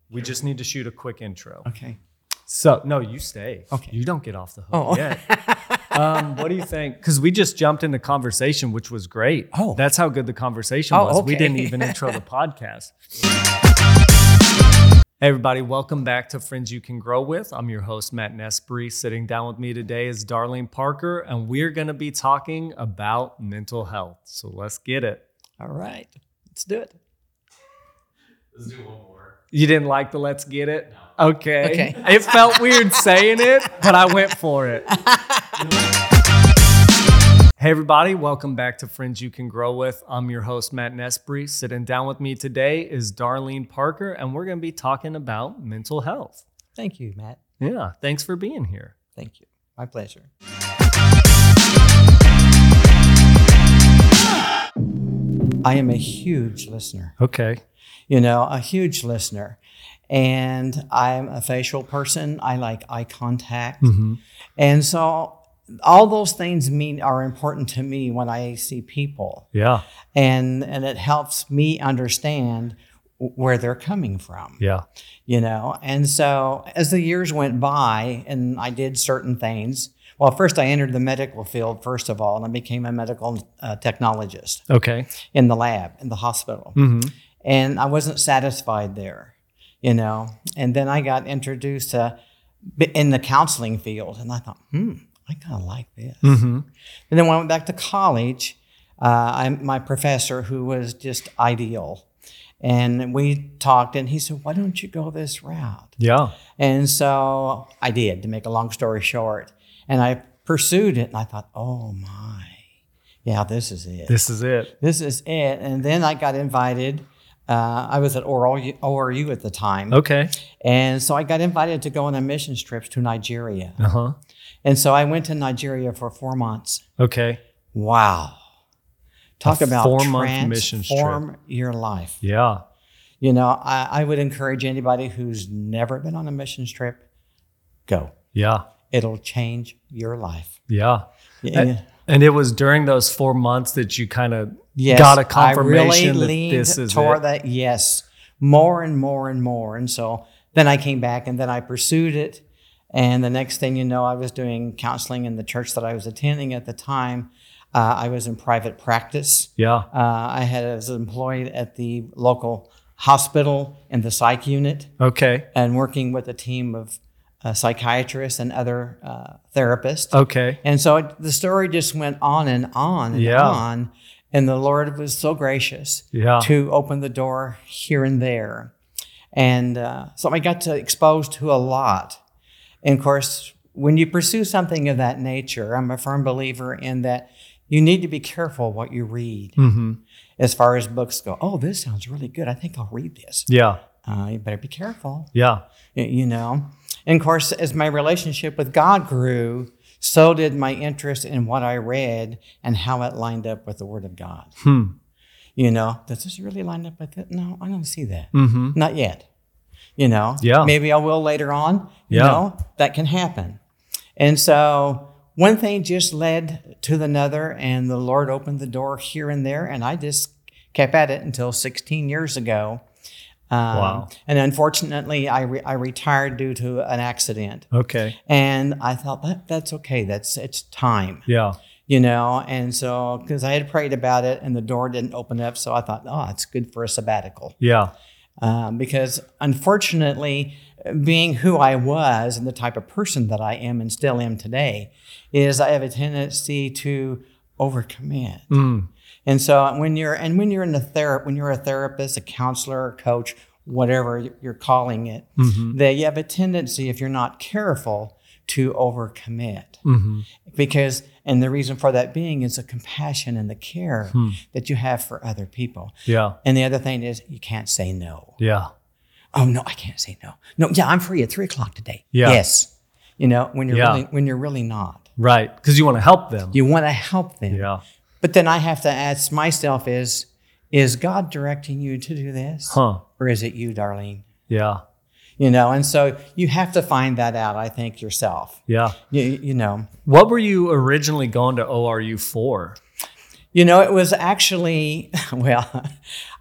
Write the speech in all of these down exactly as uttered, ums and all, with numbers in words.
We just need to shoot a quick intro. Okay. So, no, you stay. Okay. You don't get off the hook Oh. yet. um, what do you think? Because we just jumped into conversation, which was great. Oh. That's how good the conversation Oh, was. okay. We didn't even intro the podcast. Hey, everybody. Welcome back to Friends You Can Grow With. I'm your host, Matt Nespri. Sitting down with me today is Darlene Parker, and we're going to be talking about mental health. So let's get it. All right. Let's do it. Let's do one more. You didn't like the let's get it? No. Okay. Okay. It felt weird saying it, but I went for it. Hey, everybody. Welcome back to Friends You Can Grow With. I'm your host, Matt Nespri. Sitting down with me today is Darlene Parker, and we're going to be talking about mental health. Thank you, Matt. Yeah. Thanks for being here. Thank you. My pleasure. I am a huge listener. Okay. You know, a huge listener. And I'm a facial person. I like eye contact. Mm-hmm. And so all those things mean are important to me when I see people. Yeah. And and it helps me understand where they're coming from. Yeah. You know, and so as the years went by and I did certain things, well, first I entered the medical field, first of all, and I became a medical uh, technologist Okay. in the lab, in the hospital. Mm-hmm. And I wasn't satisfied there, you know. And then I got introduced to in the counseling field, and I thought, hmm, I kind of like this. Mm-hmm. And then when I went back to college, uh, I, my professor, who was just ideal, and we talked, and he said, why don't you go this route? Yeah. And so I did, to make a long story short. And I pursued it, and I thought, oh, my. Yeah, this is it. This is it. This is it. And then I got invited. Uh, I was at O R U at the time. Okay. And so I got invited to go on a mission trip to Nigeria. Uh-huh. And so I went to Nigeria for four months. Okay. Wow. Talk A about four-month mission trip. transform your life. Yeah. You know, I, I would encourage anybody who's never been on a mission trip, go. Yeah. It'll change your life. Yeah. Yeah. And, and it was during those four months that you kind of Yes, got a confirmation I really that leaned this is toward it. that. Yes, more and more and more. And so then I came back and then I pursued it. And the next thing you know, I was doing counseling in the church that I was attending at the time. Uh, I was in private practice. Yeah. Uh, I had I was employed at the local hospital in the psych unit Okay. and working with a team of uh, psychiatrists and other uh, therapists. Okay. And so it, the story just went on and on and Yeah. on. And the Lord was so gracious Yeah. to open the door here and there. And uh, so I got to exposed to a lot. And of course, when you pursue something of that nature, I'm a firm believer in that you need to be careful what you read Mm-hmm. as far as books go. Oh, this sounds really good. I think I'll read this. Yeah. Uh, you better be careful, Yeah. y- you know. And of course, as my relationship with God grew, so did my interest in what I read and how it lined up with the Word of God. Hmm. You know, does this really line up with it? No, I don't see that. Mm-hmm. Not yet. You know, Yeah. maybe I will later on. You Yeah. know, that can happen. And so one thing just led to another, and the Lord opened the door here and there, and I just kept at it until sixteen years ago. Um, Wow. And unfortunately, I re- I retired due to an accident. Okay. And I thought that that's okay. That's it's time, Yeah. you know. And so because I had prayed about it, and the door didn't open up, so I thought, oh, it's good for a sabbatical. Yeah. Um, because unfortunately, being who I was and the type of person that I am and still am today, is I have a tendency to overcommit. Mm. And so when you're and when you're in the therapy, when you're a therapist, a counselor, a coach, whatever you're calling it, Mm-hmm. that you have a tendency, if you're not careful, to overcommit. Mm-hmm. Because, and the reason for that being is the compassion and the care Hmm. that you have for other people. Yeah. And the other thing is you can't say no. Yeah. Oh no, I can't say no. No, yeah, I'm free at three o'clock today. Yeah. Yes. You know, when you're Yeah. really when you're really not. Right. Because you want to help them. You want to help them. Yeah. But then I have to ask myself is, is God directing you to do this? Huh. Or is it you, Darlene? Yeah. You know, and so you have to find that out, I think, yourself. Yeah. You, you know. What were you originally going to O R U for? You know, it was actually, well,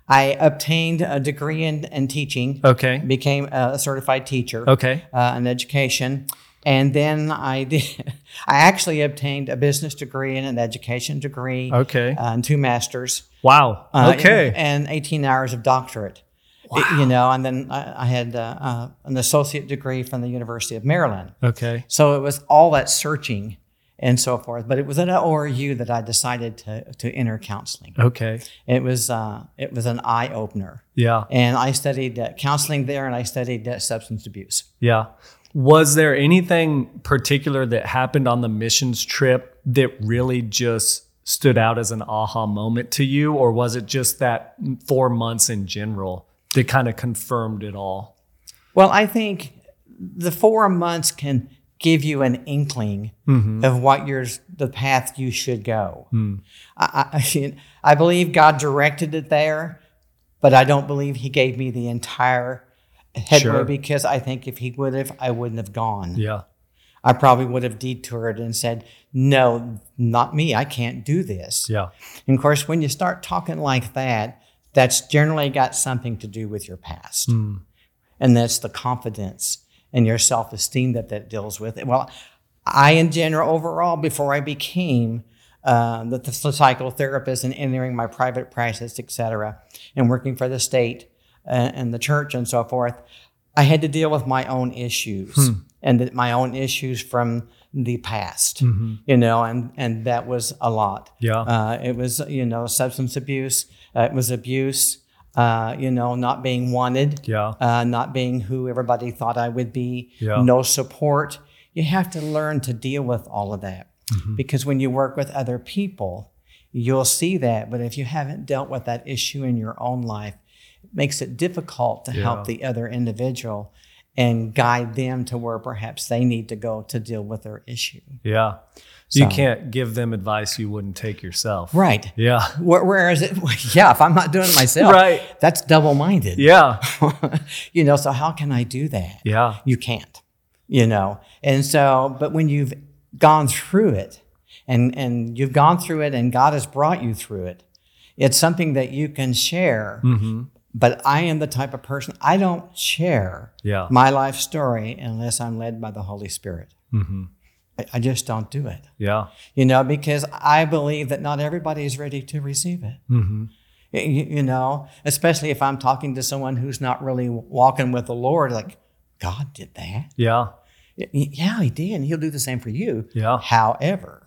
I obtained a degree in, in teaching. Okay. Became a certified teacher. Okay. Uh, in education. And then I did, I actually obtained a business degree and an education degree. Okay. Uh, and two masters. Wow. Uh, Okay. and, and eighteen hours of doctorate. Wow. You know, and then I, I had uh, uh, an associate degree from the University of Maryland. Okay. So it was all that searching and so forth. But it was at O R U that I decided to to enter counseling. Okay. It was uh, it was an eye opener. Yeah. And I studied uh, counseling there, and I studied uh, substance abuse. Yeah. Was there anything particular that happened on the missions trip that really just stood out as an aha moment to you? Or was it just that four months in general that kind of confirmed it all? Well, I think the four months can give you an inkling mm-hmm. of what your the path you should go. Mm. I, I, I believe God directed it there, but I don't believe He gave me the entire headway Sure. because I think if He would have, I wouldn't have gone. Yeah. I probably would have detoured and said, no, not me. I can't do this. Yeah. And of course, when you start talking like that, that's generally got something to do with your past. Mm. And that's the confidence and your self-esteem that that deals with. Well, I, in general, overall, before I became uh, the, the psychotherapist and entering my private practice, et cetera, and working for the state uh, and the church and so forth, I had to deal with my own issues hmm. and the, my own issues from the past, mm-hmm. you know, and, and that was a lot. Yeah. Uh, it was, you know, substance abuse. Uh, it was abuse. Uh, you know, not being wanted, yeah. uh, not being who everybody thought I would be, yeah. no support. You have to learn to deal with all of that mm-hmm. because when you work with other people, you'll see that. But if you haven't dealt with that issue in your own life, it makes it difficult to yeah. help the other individual and guide them to where perhaps they need to go to deal with their issue. Yeah. So. You can't give them advice you wouldn't take yourself. Right. Yeah. Whereas, it, yeah, if I'm not doing it myself, right. that's double-minded. Yeah. You know, so how can I do that? Yeah. You can't, you know. And so, but when you've gone through it and, and you've gone through it and God has brought you through it, it's something that you can share. Mm-hmm. But I am the type of person, I don't share yeah. my life story unless I'm led by the Holy Spirit. Mm-hmm. I just don't do it. Yeah. You know, because I believe that not everybody is ready to receive it. Mm-hmm. You, you know, especially if I'm talking to someone who's not really walking with the Lord, like, God did that. Yeah. Yeah, He did. And He'll do the same for you. Yeah. However,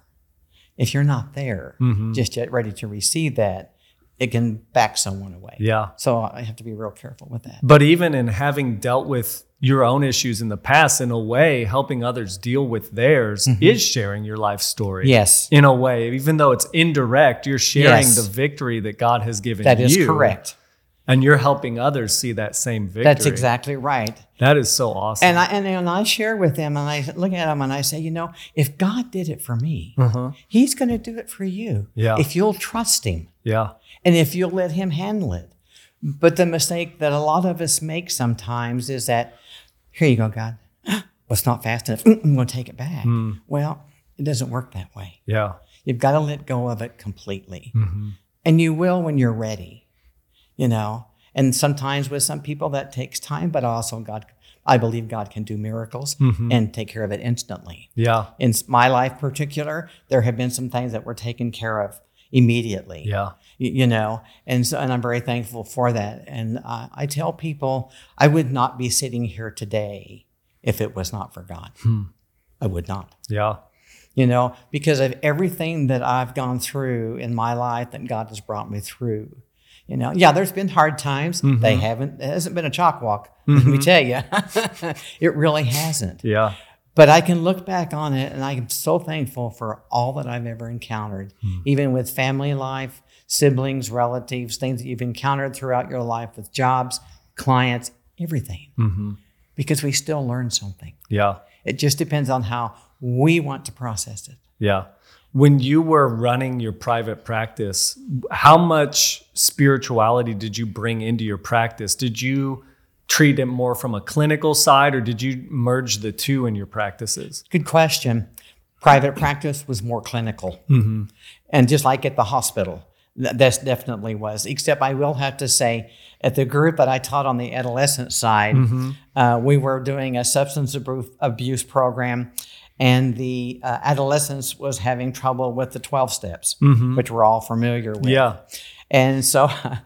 if you're not there, mm-hmm. just yet ready to receive that, it can back someone away. Yeah. So I have to be real careful with that. But even in having dealt with your own issues in the past, in a way, helping others deal with theirs mm-hmm. is sharing your life story. Yes. In a way, even though it's indirect, you're sharing yes. the victory that God has given that you. That is correct. And you're helping others see that same victory. That's exactly right. That is so awesome. And I and, and I share with them, and I look at them, and I say, you know, if God did it for me, uh-huh. He's going to do it for you. Yeah. If you'll trust Him. Yeah. And if you'll let Him handle it. But the mistake that a lot of us make sometimes is that, here you go, God. Well, it's not fast enough. I'm going to take it back. Mm. Well, it doesn't work that way. Yeah. You've got to let go of it completely. Mm-hmm. And you will when you're ready, you know. And sometimes with some people that takes time, but also God, I believe God can do miracles mm-hmm. and take care of it instantly. Yeah. In my life particular, there have been some things that were taken care of immediately. Yeah. You, you know, and so, and I'm very thankful for that. And uh, I tell people, I would not be sitting here today if it was not for God. Hmm. I would not. Yeah. You know, because of everything that I've gone through in my life that God has brought me through. You know, yeah, there's been hard times. Mm-hmm. They haven't, it hasn't been a chalk walk. Mm-hmm. Let me tell you, it really hasn't. Yeah. But I can look back on it, and I'm so thankful for all that I've ever encountered, mm. even with family life, siblings, relatives, things that you've encountered throughout your life with jobs, clients, everything. Mm-hmm. Because we still learn something. Yeah. It just depends on how we want to process it. Yeah. When you were running your private practice, how much spirituality did you bring into your practice? Did you treat it more from a clinical side, or did you merge the two in your practices? Good question. Private practice was more clinical. Mm-hmm. And just like at the hospital, Th- That's definitely was. Except I will have to say, at the group that I taught on the adolescent side, Mm-hmm. uh, we were doing a substance abuse, abuse program, and the uh, adolescents was having trouble with the twelve steps, Mm-hmm. which we're all familiar with. Yeah. And so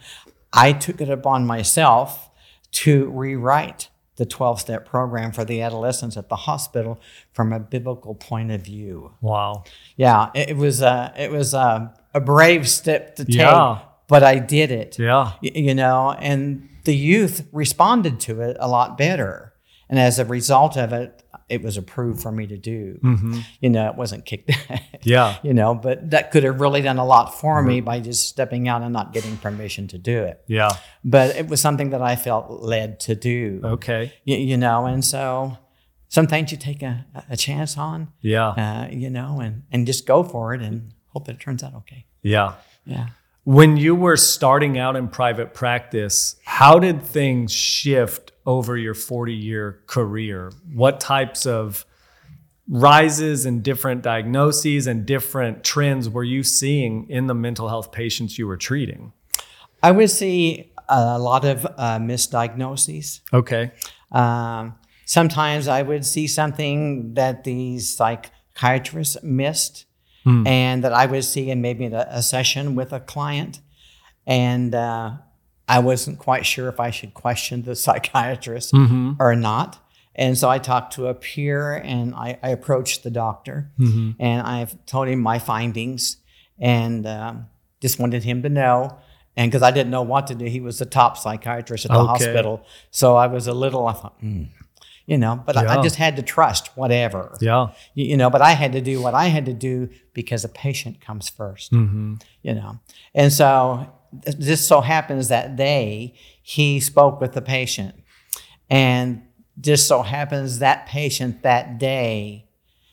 I took it upon myself to rewrite the twelve-step program for the adolescents at the hospital from a biblical point of view. Wow. Yeah, it, it was a it was a, a brave step to take, Yeah. but I did it. Yeah. Y- You know, and the youth responded to it a lot better, and as a result of it, it was approved for me to do. Mm-hmm. You know, it wasn't kicked. Yeah. You know, but that could have really done a lot for me by just stepping out and not getting permission to do it. Yeah. But it was something that I felt led to do. Okay. You, you know, and so some things you take a, a chance on, Yeah. uh, you know, and, and just go for it and hope that it turns out okay. Yeah. Yeah. When you were starting out in private practice, how did things shift over your forty-year career? What types of rises and different diagnoses and different trends were you seeing in the mental health patients you were treating? I would see a lot of uh, misdiagnoses. Okay. Um, sometimes I would see something that the psychiatrist missed, Hmm. and that I would see in maybe a, a session with a client. And uh, I wasn't quite sure if I should question the psychiatrist Mm-hmm. or not. And so I talked to a peer, and I, I approached the doctor, Mm-hmm. and I've told him my findings, and um, just wanted him to know. And because I didn't know what to do, he was the top psychiatrist at the Okay. hospital. So I was a little, I thought, hmm. You know, but I, I Yeah. just had to trust whatever. Yeah. You, you know, but I had to do what I had to do because a patient comes first. Mm-hmm. You know, and so it just so happens that day he spoke with the patient, and just so happens that patient that day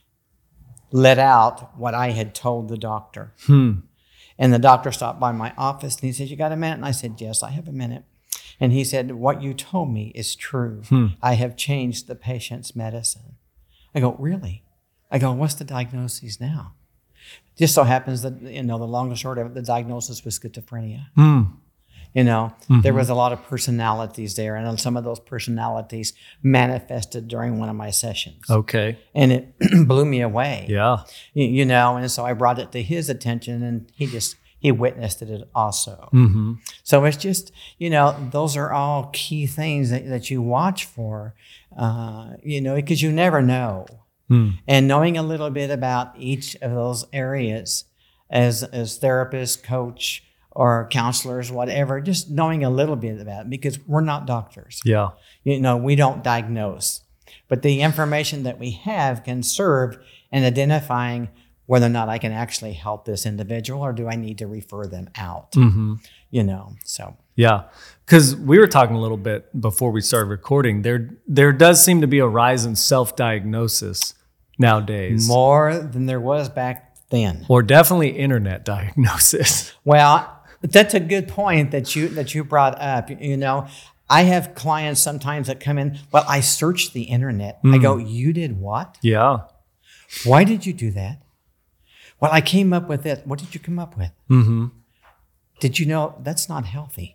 let out what I had told the doctor. Hmm. And the doctor stopped by my office and he said, "You got a minute?" And I said, "Yes, I have a minute." And he said, "What you told me is true. Hmm. I have changed the patient's medicine." I go, "Really?" I go, "What's the diagnosis now?" Just so happens that, you know, the long and short of it, the diagnosis was schizophrenia. Hmm. You know, Mm-hmm. there was a lot of personalities there, and some of those personalities manifested during one of my sessions. Okay. And it blew me away. Yeah. You, you know, and so I brought it to his attention, and he just, he witnessed it also. Mm-hmm. So it's just, you know, those are all key things that, that you watch for, uh, you know, because you never know. Hmm. And knowing a little bit about each of those areas as as therapist, coach, or counselors, whatever, just knowing a little bit about it, because we're not doctors. Yeah. You know, we don't diagnose. But the information that we have can serve in identifying whether or not I can actually help this individual, or do I need to refer them out? Mm-hmm. You know, so. Yeah, because we were talking a little bit before we started recording. There, there does seem to be a rise in self-diagnosis nowadays, More than there was back then. or definitely internet diagnosis. Well, that's a good point that you that you brought up. You know, I have clients sometimes that come in, well, I searched the internet. I go, "You did what? Yeah. Why did you do that?" "Well, I came up with it." "What did you come up with?" Mm-hmm. "Did you know that's not healthy?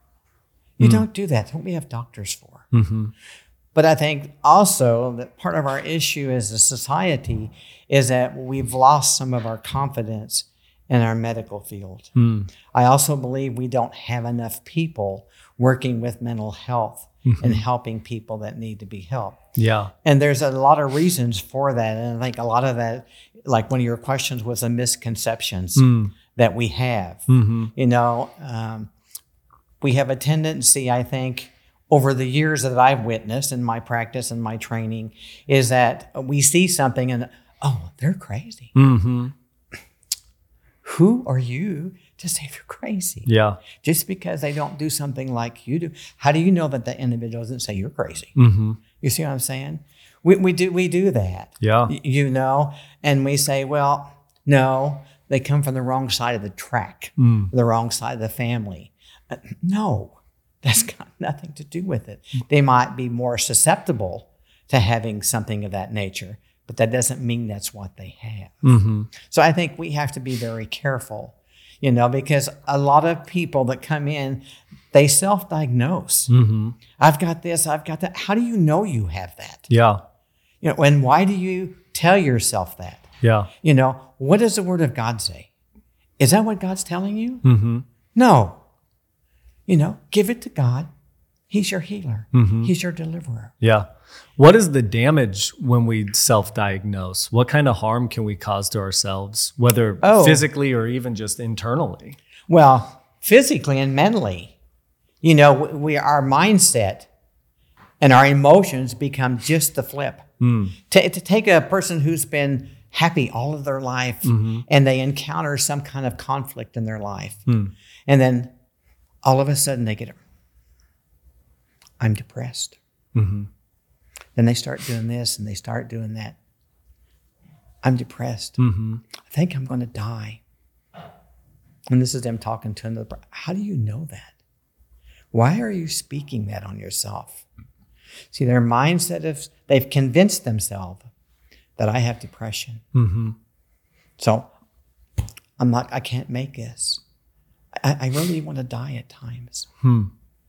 You don't do that. That's what we have doctors for." Mm-hmm. But I think also that part of our issue as a society is that we've lost some of our confidence in our medical field. Mm. I also believe we don't have enough people working with mental health and helping people that need to be helped. Yeah. And there's a lot of reasons for that. And I think a lot of that, like one of your questions was the misconceptions Mm. that we have. Mm-hmm. You know, um, we have a tendency, I think, over the years that I've witnessed in my practice and my training, is that we see something and, oh, they're crazy. Mm-hmm. Who are you to say they're crazy? Yeah. Just because they don't do something like you do, how do you know that that individual doesn't say you're crazy? Mm-hmm. You see what I'm saying? We we do we do that. Yeah. Y- You know, and we say, well, no, they come from the wrong side of the track, Mm. the wrong side of the family. Uh, no, that's got nothing to do with it. They might be more susceptible to having something of that nature, but that doesn't mean that's what they have. Mm-hmm. So I think we have to be very careful, you know, because a lot of people that come in, they self-diagnose. Mm-hmm. I've got this, I've got that. How do you know you have that? Yeah. You know, and why do you tell yourself that? Yeah. You know, what does the Word of God say? Is that what God's telling you? Mm-hmm. No. You know, give it to God. He's your healer. Mm-hmm. He's your deliverer. Yeah. What is the damage when we self-diagnose? What kind of harm can we cause to ourselves, whether Oh. physically or even just internally? Well, physically and mentally, you know, we our mindset and our emotions become just the flip. Mm. To, to take a person who's been happy all of their life Mm-hmm. and they encounter some kind of conflict in their life, Mm. and then all of a sudden they get, I'm depressed. Mm-hmm. Then they start doing this and they start doing that. I'm depressed. Mm-hmm. I think I'm going to die. And this is them talking to another. How do you know that? Why are you speaking that on yourself? See, their mindset is they've convinced themselves that I have depression. Mm-hmm. So I'm not, I can't make this. I, I really want to die at times. Hmm.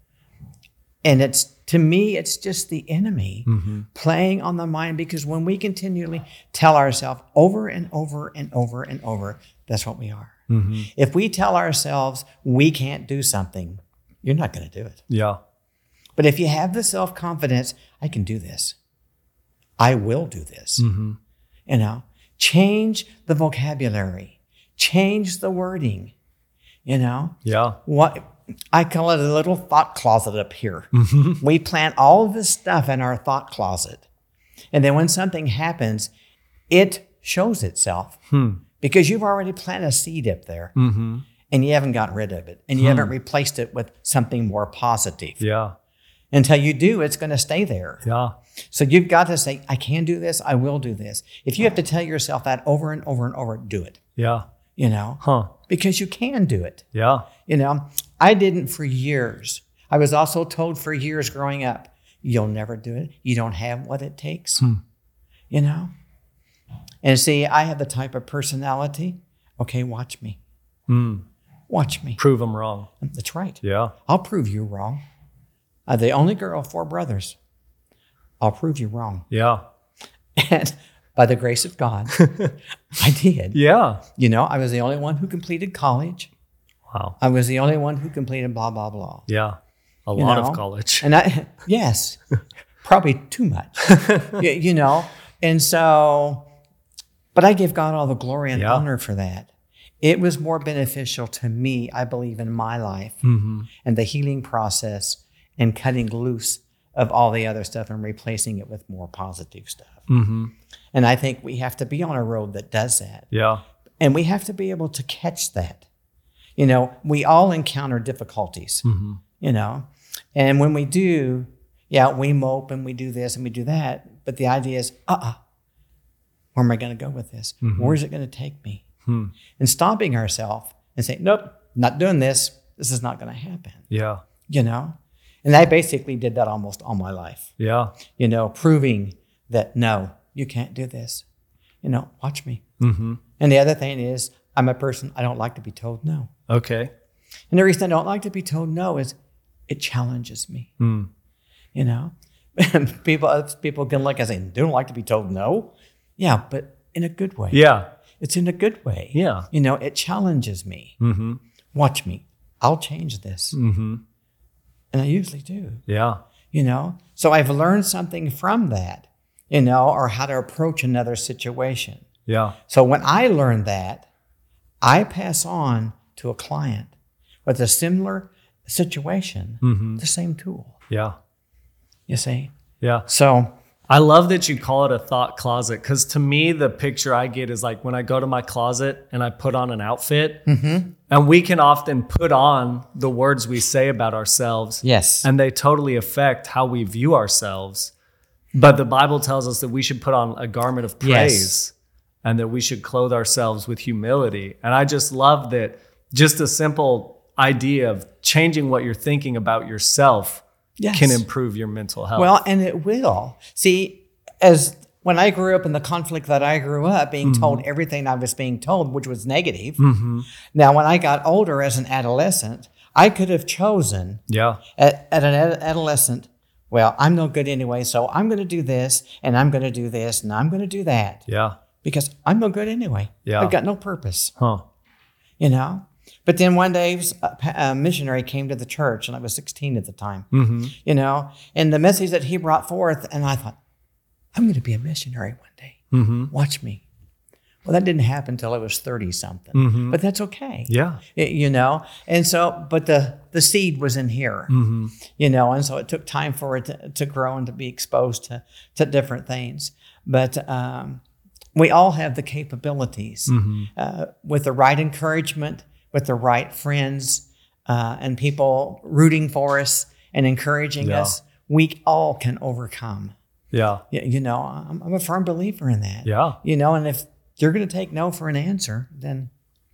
And it's, to me, it's just the enemy Mm-hmm. playing on the mind, because when we continually tell ourselves over and over and over and over, that's what we are. Mm-hmm. If we tell ourselves we can't do something, you're not going to do it. Yeah. But if you have the self-confidence, I can do this. I will do this. Mm-hmm. You know, change the vocabulary, change the wording, you know. Yeah. What I call it a little thought closet up here. Mm-hmm. We plant all this stuff in our thought closet. And then when something happens, it shows itself Hmm. because you've already planted a seed up there Mm-hmm. and you haven't got rid of it and you haven't replaced it with something more positive. Yeah. Until you do, it's going to stay there. Yeah. So you've got to say, I can do this. I will do this. If you have to tell yourself that over and over and over, do it, Yeah. you know, Huh. because you can do it. Yeah. You know, I didn't for years. I was also told for years growing up, you'll never do it. You don't have what it takes, Hmm. you know. And see, I have the type of personality. Okay, watch me. Mm. Watch me. Prove them wrong. That's right. Yeah. I'll prove you wrong. I'm the only girl of four brothers. I'll prove you wrong. Yeah. And by the grace of God, I did. Yeah. You know, I was the only one who completed college. Wow. I was the only one who completed blah, blah, blah. Yeah. A You lot know? of college. And I, yes, probably too much, you, you know. And so, but I give God all the glory and Yeah. honor for that. It was more beneficial to me, I believe, in my life Mm-hmm. and the healing process and cutting loose of all the other stuff and replacing it with more positive stuff. Mm-hmm. And I think we have to be on a road that does that. Yeah. And we have to be able to catch that. You know, we all encounter difficulties, Mm-hmm. you know, and when we do, yeah, we mope and we do this and we do that. But the idea is, uh-uh, where am I going to go with this? Mm-hmm. Where's it going to take me? Hmm. And stopping ourselves and saying, nope, not doing this. This is not going to happen, Yeah. you know. And I basically did that almost all my life, Yeah. you know, proving that, no, you can't do this. You know, watch me. Mm-hmm. And the other thing is, I'm a person, I don't like to be told no. Okay. And the reason I don't like to be told no is it challenges me, Mm. you know. people people can look and say, they don't like to be told no. Yeah, but in a good way. Yeah. It's in a good way. Yeah. You know, it challenges me. Mm-hmm. Watch me. I'll change this. Mm-hmm. And I usually do, Yeah. you know. So I've learned something from that, you know, or how to approach another situation. Yeah. So when I learned that, I pass on to a client with a similar situation, Mm-hmm. the same tool, Yeah. you see? Yeah. So, I love that you call it a thought closet, because to me, the picture I get is like when I go to my closet and I put on an outfit, mm-hmm. and we can often put on the words we say about ourselves, yes. and they totally affect how we view ourselves. But the Bible tells us that we should put on a garment of praise, Yes. and that we should clothe ourselves with humility. And I just love that, just a simple idea of changing what you're thinking about yourself Yes. can improve your mental health. Well, and it will. See, as when I grew up in the conflict that I grew up, being Mm-hmm. told everything I was being told, which was negative. Mm-hmm. Now, when I got older as an adolescent, I could have chosen Yeah. at, at an ad- adolescent, well, I'm no good anyway, so I'm going to do this, and I'm going to do this, and I'm going to do that, Yeah. because I'm no good anyway. Yeah. I've got no purpose, Huh. you know? But then one day, a pa- a missionary came to the church, and I was sixteen at the time, Mm-hmm. you know, and the message that he brought forth, and I thought, I'm going to be a missionary one day. Mm-hmm. Watch me. Well, that didn't happen until I was thirty-something, Mm-hmm. but that's okay. Yeah. Y- you know, and so, but the, the seed was in here, Mm-hmm. you know, and so it took time for it to, to grow and to be exposed to, to different things. But um, we all have the capabilities Mm-hmm. uh, with the right encouragement, with the right friends uh, and people rooting for us and encouraging Yeah. us. We all can overcome. Yeah. Y- You know, I'm, I'm a firm believer in that. Yeah. You know, and if you're going to take no for an answer, then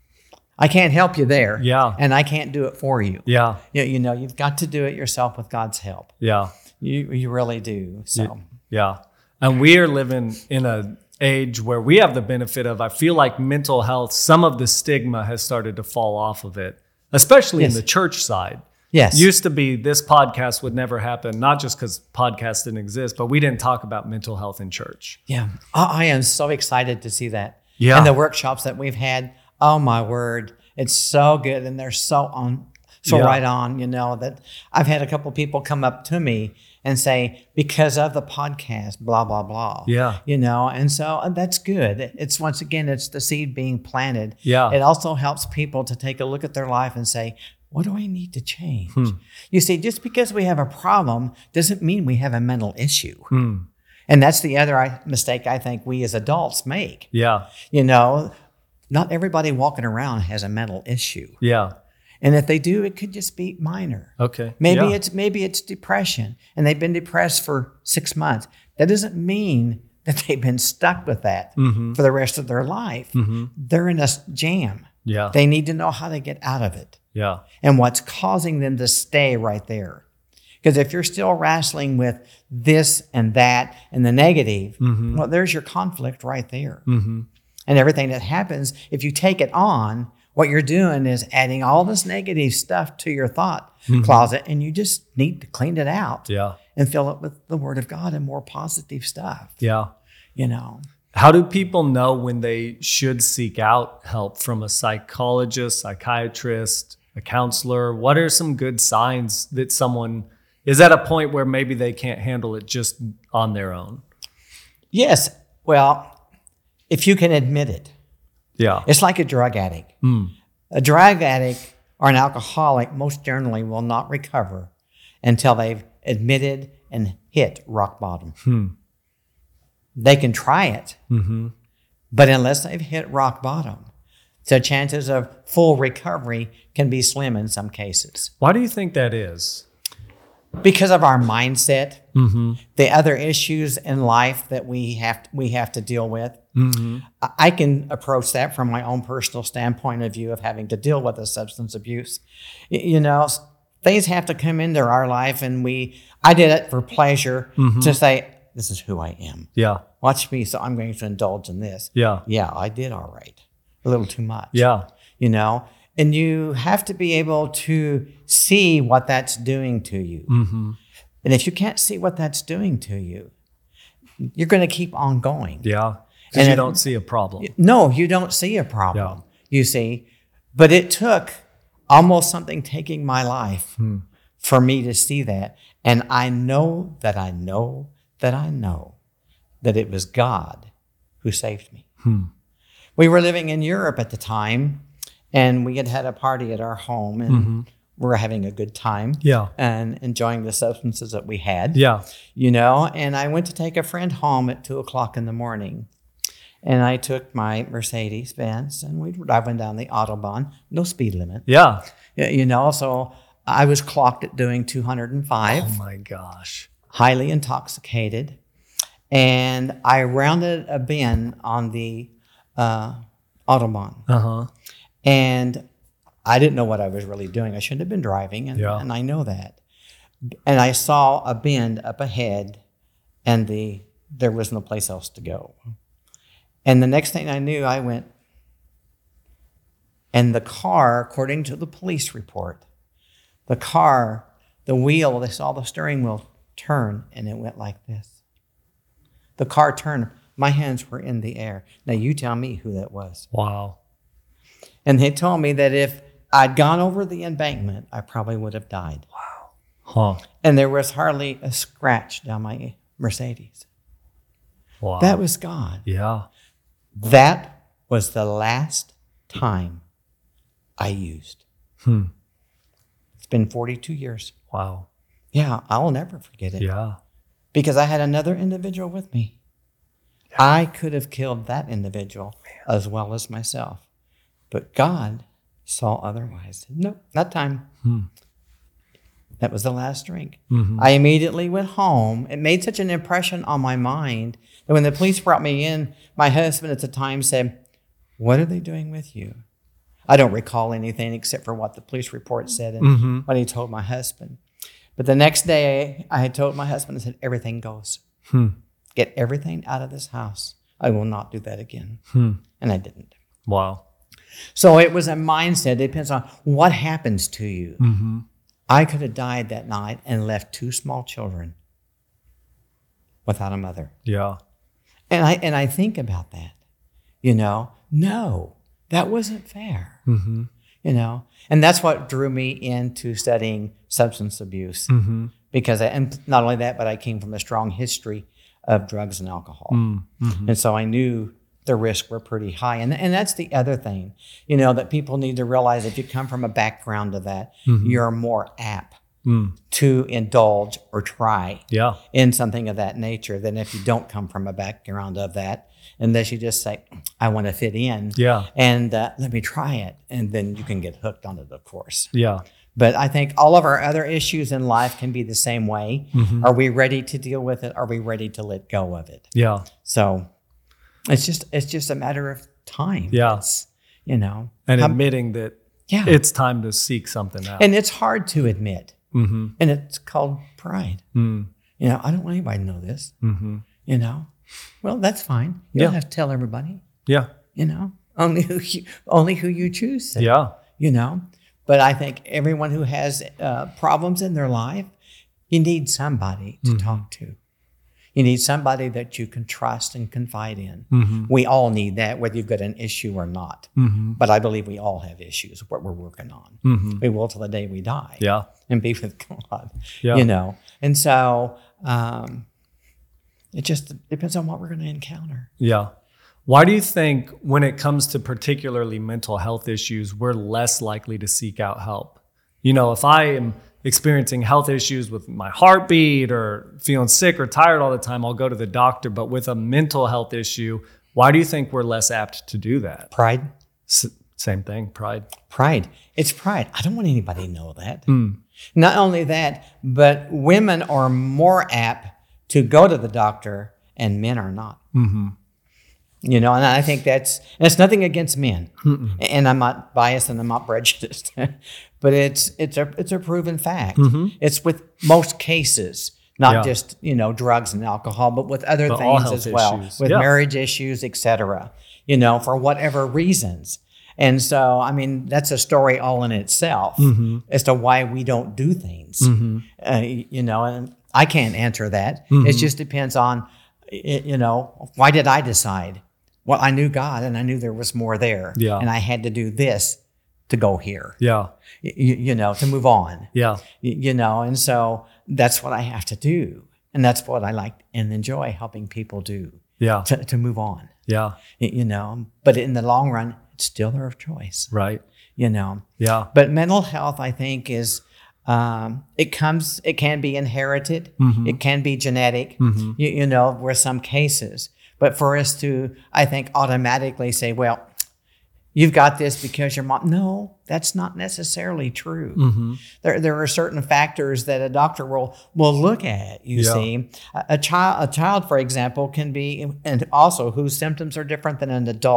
I can't help you there. Yeah. And I can't do it for you. Yeah. You, you know, you've got to do it yourself with God's help. Yeah. You you really do. So Yeah. And we are living in an age where we have the benefit of, I feel like mental health, some of the stigma has started to fall off of it, especially Yes. in the church side. yes, Used to be this podcast would never happen, not just because podcasts didn't exist, but we didn't talk about mental health in church. yeah, I, I am so excited to see that. Yeah. And the workshops that we've had. Oh my word, it's so good, and they're so on, so Yeah. right on. You know that I've had a couple people come up to me and say, because of the podcast, blah blah blah. Yeah. You know, and so uh, that's good. It's once again, it's the seed being planted. Yeah. It also helps people to take a look at their life and say, what do I need to change? Hmm. You see, just because we have a problem doesn't mean we have a mental issue. Hmm. And that's the other I- mistake I think we as adults make. Yeah. You know, not everybody walking around has a mental issue. Yeah. And if they do, it could just be minor. Okay. Maybe Yeah. it's maybe it's depression and they've been depressed for six months. That doesn't mean that they've been stuck with that Mhm. for the rest of their life. Mhm. They're in a s- jam. Yeah. They need to know how to get out of it Yeah. and what's causing them to stay right there. Because if you're still wrestling with this and that and the negative, Mhm. well, there's your conflict right there. Mhm. And everything that happens, if you take it on, what you're doing is adding all this negative stuff to your thought closet, and you just need to clean it out Yeah. and fill it with the Word of God and more positive stuff. Yeah. You know, How do people know when they should seek out help from a psychologist, psychiatrist, a counselor? What are some good signs that someone is at a point where maybe they can't handle it just on their own? yes. Well, if you can admit it, Yeah. it's like a drug addict. Mm. A drug addict or an alcoholic most generally will not recover until they've admitted and hit rock bottom. Hmm. They can try it, Mm-hmm. but unless they've hit rock bottom, the chances of full recovery can be slim in some cases. Why do you think that is? Because of our mindset, Mm-hmm. the other issues in life that we have we have to deal with. Mm-hmm. I I can approach that from my own personal standpoint of view of having to deal with a substance abuse. Y- You know, s- things have to come into our life, and we. I did it for pleasure to say, "This is who I am. Yeah. Watch me." So I'm going to indulge in this. Yeah. Yeah, I did all right. A little too much. Yeah. You know, and you have to be able to see what that's doing to you. Mm-hmm. And if you can't see what that's doing to you, you're going to keep on going. Yeah. And Because you it- don't see a problem. No, you don't see a problem, Yeah. you see. But it took almost something taking my life Hmm. for me to see that. And I know that I know that I know that it was God who saved me. Hmm. We were living in Europe at the time, and we had had a party at our home, and Mm-hmm. we were having a good time Yeah. and enjoying the substances that we had. Yeah. You know, and I went to take a friend home at two o'clock in the morning. And I took my Mercedes Benz and we were driving down the Autobahn, no speed limit. Yeah. Yeah, You know, so I was clocked at doing two hundred five, Oh my gosh. highly intoxicated. And I rounded a bend on the uh, Autobahn. Uh-huh. And I didn't know what I was really doing. I shouldn't have been driving, and, Yeah. and I know that. And I saw a bend up ahead, and the there was no place else to go. And the next thing I knew, I went, and the car, according to the police report, the car, the wheel, they saw the steering wheel turn, and it went like this. The car turned. My hands were in the air. Now, you tell me who that was. Wow. And they told me that if I'd gone over the embankment, I probably would have died. Wow. Huh. And there was hardly a scratch down my Mercedes. Wow. That was God. Yeah. That was the last time I used. Hmm. It's been forty-two years. Wow. Yeah, I'll never forget it. Yeah. Because I had another individual with me. Yeah. I could have killed that individual Man. as well as myself. But God saw otherwise. Nope, not time. Hmm. That was the last drink. Mm-hmm. I immediately went home. It made such an impression on my mind that when the police brought me in, my husband at the time said, "What are they doing with you?" I don't recall anything except for what the police report said and mm-hmm. what he told my husband. But the next day, I had told my husband, I said, "Everything goes. Hmm. Get everything out of this house. I will not do that again." Hmm. And I didn't. Wow. So it was a mindset. It depends on what happens to you. Mm-hmm. I could have died that night and left two small children without a mother. Yeah. And I and I think about that. You know, no, that wasn't fair. Mm-hmm. You know, and that's what drew me into studying substance abuse. Mm-hmm. Because I, and not only that, but I came from a strong history of drugs and alcohol. Mm-hmm. And so I knew the risks were pretty high. And, and that's the other thing, you know, that people need to realize. If you come from a background of that, mm-hmm. you're more apt mm. to indulge or try yeah. in something of that nature than if you don't come from a background of that. Unless you just say, "I want to fit in, yeah. and uh, let me try it." And then you can get hooked on it, of course. Yeah. But I think all of our other issues in life can be the same way. Mm-hmm. Are we ready to deal with it? Are we ready to let go of it? Yeah. So it's just it's just a matter of time. Yeah. It's, you know. And I'm, admitting that yeah. it's time to seek something out. And it's hard to admit. Mm-hmm. And it's called pride. Mm. You know, I don't want anybody to know this. Mm-hmm. You know. Well, that's fine. You yeah. don't have to tell everybody. Yeah. You know. Only who you, only who you choose to. Yeah. You know. But I think everyone who has uh, problems in their life, you need somebody to mm-hmm. talk to. You need somebody that you can trust and confide in. Mm-hmm. We all need that, whether you've got an issue or not. Mm-hmm. But I believe we all have issues, what we're working on. Mm-hmm. We will till the day we die. Yeah. And be with God. Yeah. You know. And so um, it just depends on what we're going to encounter. Yeah. Why do you think when it comes to particularly mental health issues, we're less likely to seek out help? You know, if I am experiencing health issues with my heartbeat or feeling sick or tired all the time, I'll go to the doctor. But with a mental health issue, why do you think we're less apt to do that? Pride. S- same thing, pride. Pride. It's pride. I don't want anybody to know that. Mm. Not only that, but women are more apt to go to the doctor and men are not. Mm-hmm. You know, and I think that's, and it's nothing against men. Mm-mm. And I'm not biased and I'm not prejudiced, but it's it's a it's a proven fact. Mm-hmm. It's with most cases, not yeah. just, you know, drugs and alcohol, but with other but things as well, issues. with yeah. marriage issues, et cetera, you know, for whatever reasons. And so, I mean, that's a story all in itself mm-hmm. as to why we don't do things, mm-hmm. uh, you know, and I can't answer that. Mm-hmm. It just depends on, you know, why did I decide? Well, I knew God and I knew there was more there. Yeah. And I had to do this to go here. Yeah. You, you know, to move on. Yeah. You, you know, and so that's what I have to do. And that's what I like and enjoy helping people do. Yeah. To, to move on. Yeah. You know, but in the long run, it's still their choice. Right. You know. Yeah. But mental health, I think, is um, it comes, it can be inherited. Mm-hmm. It can be genetic, mm-hmm. you, you know, where some cases. But for us to, I think, automatically say, well, you've got this because your mom. No, that's not necessarily true. Mm-hmm. There there are certain factors that a doctor will will look at, you yeah. see. A, a child, a child, for example, can be, and also whose symptoms are different than an adult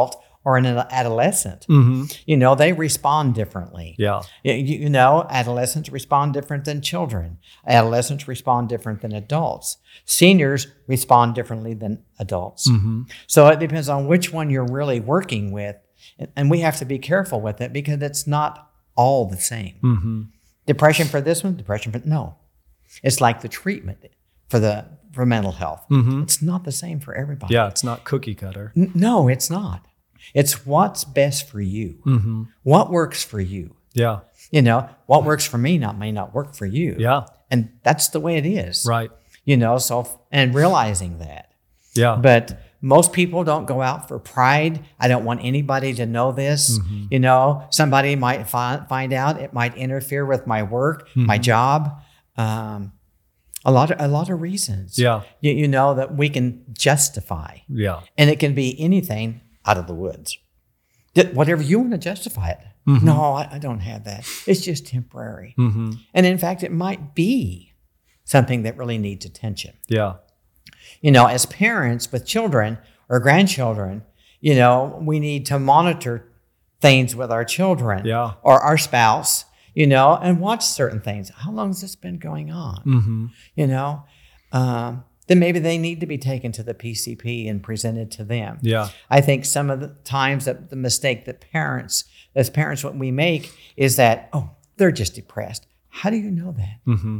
or an adolescent. Mm-hmm. You know, they respond differently. Yeah. You, you know, adolescents respond different than children. Adolescents respond different than adults. Seniors respond differently than adults. Mm-hmm. So it depends on which one you're really working with. And we have to be careful with it because it's not all the same. Mm-hmm. Depression for this one, depression for, no. It's like the treatment for the for mental health. Mm-hmm. It's not the same for everybody. Yeah, it's not cookie cutter. N- no, it's not. It's what's best for you. Mm-hmm. What works for you. Yeah. You know, what works for me not may not work for you. Yeah. And that's the way it is. Right. You know, so, and realizing that. Yeah. But most people don't go out for pride. I don't want anybody to know this. Mm-hmm. You know, somebody might fi- find out. It might interfere with my work, Mm-hmm. my job. Um, a lot of a lot of reasons. Yeah. You, you know that we can justify, Yeah. and it can be anything out of the woods. Th- Whatever you want to justify it. Mm-hmm. No, I, I don't have that. It's just temporary. Mm-hmm. And in fact, it might be something that really needs attention. Yeah. You know, as parents with children or grandchildren, you know, we need to monitor things with our children Yeah. or our spouse, you know, and watch certain things. How long has this been going on? Mm-hmm. You know, um, then maybe they need to be taken to the P C P and presented to them. Yeah. I think some of the times that the mistake that parents, as parents, what we make is that, oh, they're just depressed. How do you know that? Mm-hmm.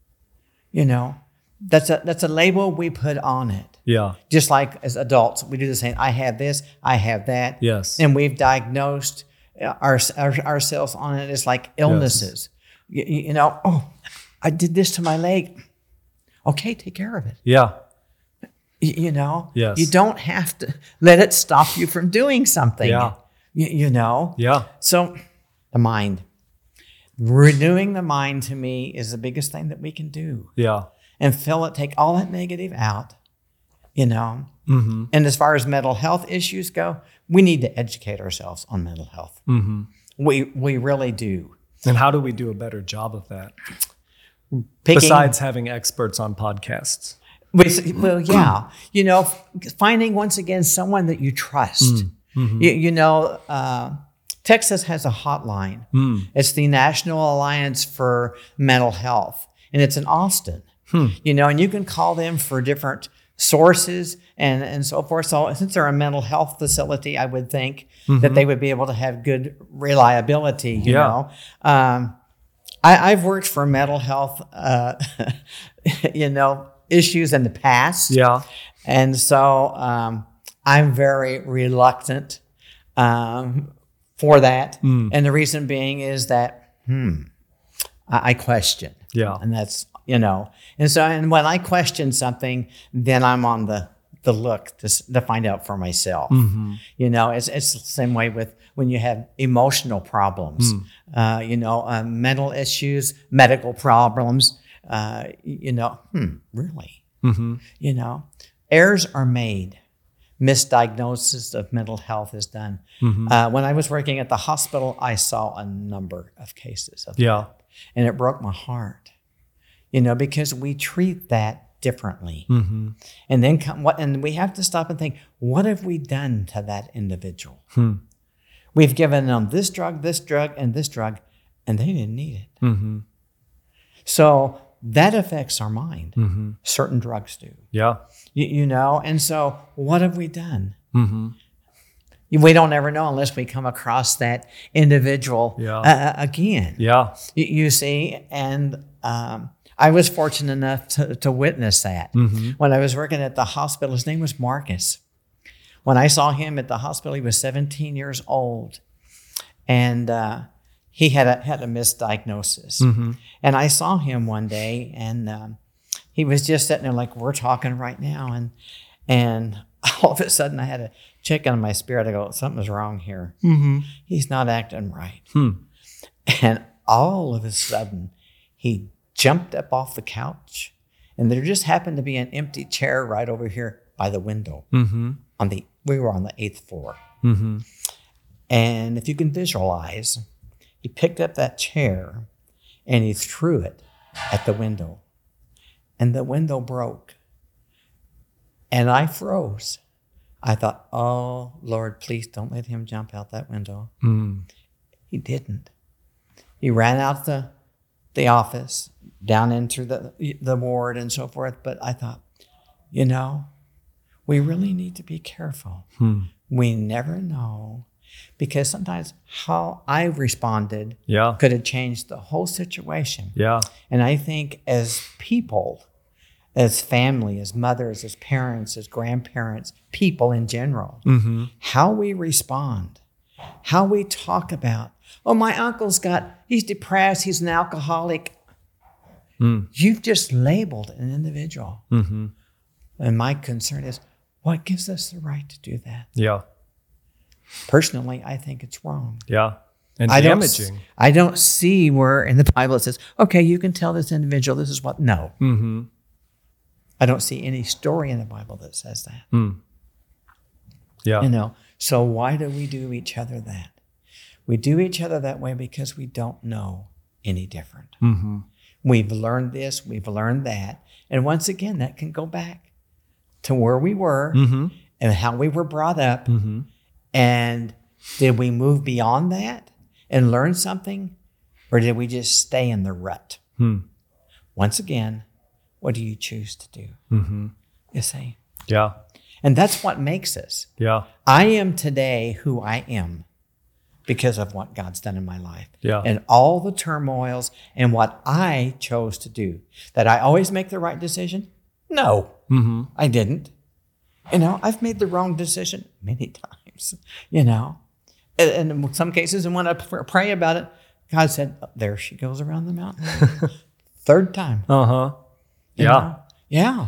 You know, that's a that's a label we put on it. Yeah. Just like as adults, we do the same. I have this, I have that. Yes. And we've diagnosed our, our, ourselves on it as like illnesses. You, you know, oh, I did this to my leg. Okay, take care of it. Yeah. You, you know, Yes. you don't have to let it stop you from doing something. Yeah. You, you know? Yeah. So the mind, renewing the mind to me is the biggest thing that we can do. Yeah. And fill it, take all that negative out, you know. Mm-hmm. And as far as mental health issues go, we need to educate ourselves on mental health. Mm-hmm. We we really do. And how do we do a better job of that? Picking, Besides having experts on podcasts. well, yeah, you know, finding once again someone that you trust. Mm-hmm. You, you know, uh, Texas has a hotline. Mm. It's the National Alliance for Mental Health, and it's in Austin. Hmm. You know, and you can call them for different sources and, and so forth. So since they're a mental health facility, I would think Mm-hmm. that they would be able to have good reliability, you Yeah. know. Um, I, I've worked for mental health, uh, you know, issues in the past. Yeah. And so um, I'm very reluctant um, for that. Mm. And the reason being is that, hmm, I, I question. Yeah. And that's, you know, and so, and when I question something, then I'm on the, the look to, s- to find out for myself. Mm-hmm. You know, it's, it's the same way with when you have emotional problems, Mm. uh, you know, uh, mental issues, medical problems, uh, you know, hmm, really? Mm-hmm. You know, errors are made. Misdiagnosis of mental health is done. Mm-hmm. Uh, when I was working at the hospital, I saw a number of cases of Yeah. that, and it broke my heart. You know, because we treat that differently, Mm-hmm. and then come what, and we have to stop and think: what have we done to that individual? Hmm. We've given them this drug, this drug, and this drug, and they didn't need it. Mm-hmm. So that affects our mind. Mm-hmm. Certain drugs do. Yeah. You, you know, and so what have we done? Mm-hmm. We don't ever know unless we come across that individual Yeah. uh, again. Yeah. You, you see, and um, I was fortunate enough to, to witness that. Mm-hmm. When I was working at the hospital, his name was Marcus. When I saw him at the hospital, he was seventeen years old, and uh, he had a had a misdiagnosis. Mm-hmm. And I saw him one day, and um, he was just sitting there like we're talking right now, and and all of a sudden I had a check on my spirit. I go, something's wrong here. Mm-hmm. He's not acting right. Hmm. And all of a sudden, he jumped up off the couch, and there just happened to be an empty chair right over here by the window. Mm-hmm. On the we were on the eighth floor, Mm-hmm. and if you can visualize, he picked up that chair and he threw it at the window, and the window broke, and I froze. I thought, oh, Lord, please don't let him jump out that window. Mm. He didn't. He ran out the the office, down into the the ward and so forth. But I thought, you know, we really need to be careful. Hmm. We never know, because sometimes how I responded Yeah. could have changed the whole situation. Yeah. And I think as people, as family, as mothers, as parents, as grandparents, people in general, Mm-hmm. how we respond, how we talk about, oh, my uncle's got, he's depressed, he's an alcoholic. Mm. You've just labeled an individual. Mm-hmm. And my concern is, what gives us the right to do that? Yeah. Personally, I think it's wrong. Yeah. And I don't, damaging. I don't see where in the Bible it says, okay, you can tell this individual this is what. No. Mm-hmm. I don't see any story in the Bible that says that. Mm. Yeah. You know, so why do we do each other that? We do each other that way because we don't know any different. Mm-hmm. We've learned this, we've learned that. And once again, that can go back to where we were Mm-hmm. and how we were brought up. Mm-hmm. And did we move beyond that and learn something? Or did we just stay in the rut? Hmm. Once again, what do you choose to do? Mm-hmm. You see? Yeah. And that's what makes us. Yeah. I am today who I am because of what God's done in my life. Yeah. And all the turmoils and what I chose to do. That I always make the right decision? No, Mm-hmm. I didn't. You know, I've made the wrong decision many times, you know. And, and in some cases, and when I pray about it, God said, oh, there she goes around the mountain. Third time. Uh-huh. you Yeah. know? Yeah.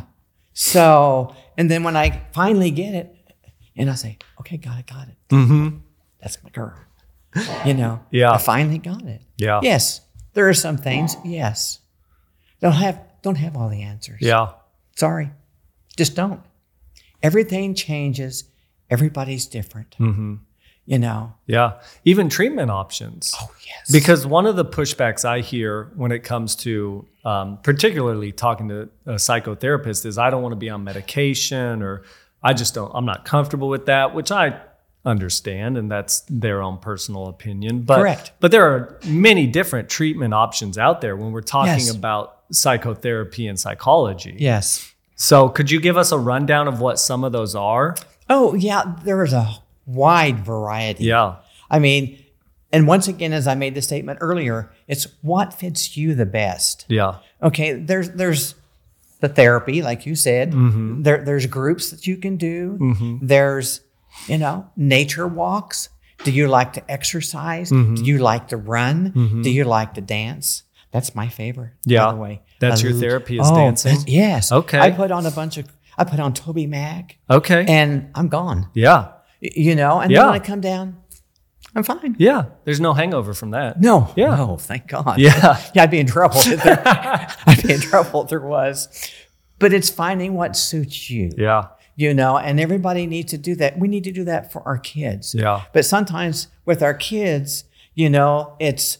So, and then when I finally get it, and I say, okay, God, I got it. Mm-hmm. That's my girl. You know, Yeah. I finally got it. Yeah. Yes, there are some things. Yes, don't have don't have all the answers. Yeah. Sorry, just don't. Everything changes. Everybody's different. Mm-hmm. You know. Yeah. Even treatment options. Oh yes. Because one of the pushbacks I hear when it comes to um, particularly talking to a psychotherapist is I don't want to be on medication, or I just don't, I'm not comfortable with that, which I understand, and that's their own personal opinion. But, Correct. But there are many different treatment options out there when we're talking Yes. about psychotherapy and psychology. Yes. So could you give us a rundown of what some of those are? Oh yeah, there is a wide variety. Yeah. I mean, and once again, as I made the statement earlier, it's what fits you the best. Yeah. Okay, there's there's the therapy, like you said. Mm-hmm. There there's groups that you can do. Mm-hmm. There's, you know, nature walks. Do you like to exercise? Mm-hmm. Do you like to run? Mm-hmm. Do you like to dance? That's my favorite. Yeah. By the way, That's I your l- therapy is oh, dancing? that's- Yes. Okay. I put on a bunch of. I put on Toby Mac, Okay. and I'm gone. yeah. Y- You know, and Yeah. then when I come down, I'm fine. Yeah. There's no hangover from that. No. Yeah. No, thank God. Yeah. Yeah, I'd be in trouble. If there, I'd be in trouble if there was. But it's finding what suits you. Yeah. You know, and everybody needs to do that. We need to do that for our kids. Yeah. But sometimes with our kids, you know, it's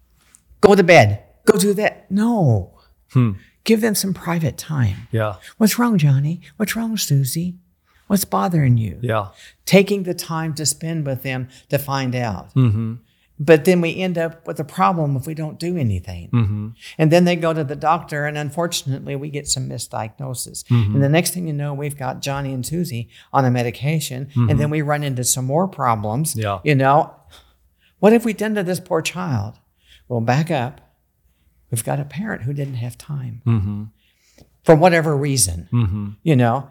go to bed, go do that. No. Hmm. Give them some private time. Yeah. What's wrong, Johnny? What's wrong, Susie? What's bothering you? Yeah. Taking the time to spend with them to find out. Mm-hmm. But then we end up with a problem if we don't do anything. Mm-hmm. And then they go to the doctor, and unfortunately, we get some misdiagnosis. Mm-hmm. And the next thing you know, we've got Johnny and Susie on a medication, Mm-hmm. and then we run into some more problems. Yeah. You know, what have we done to this poor child? Well, back up. We've got a parent who didn't have time Mm-hmm. for whatever reason, Mm-hmm. you know.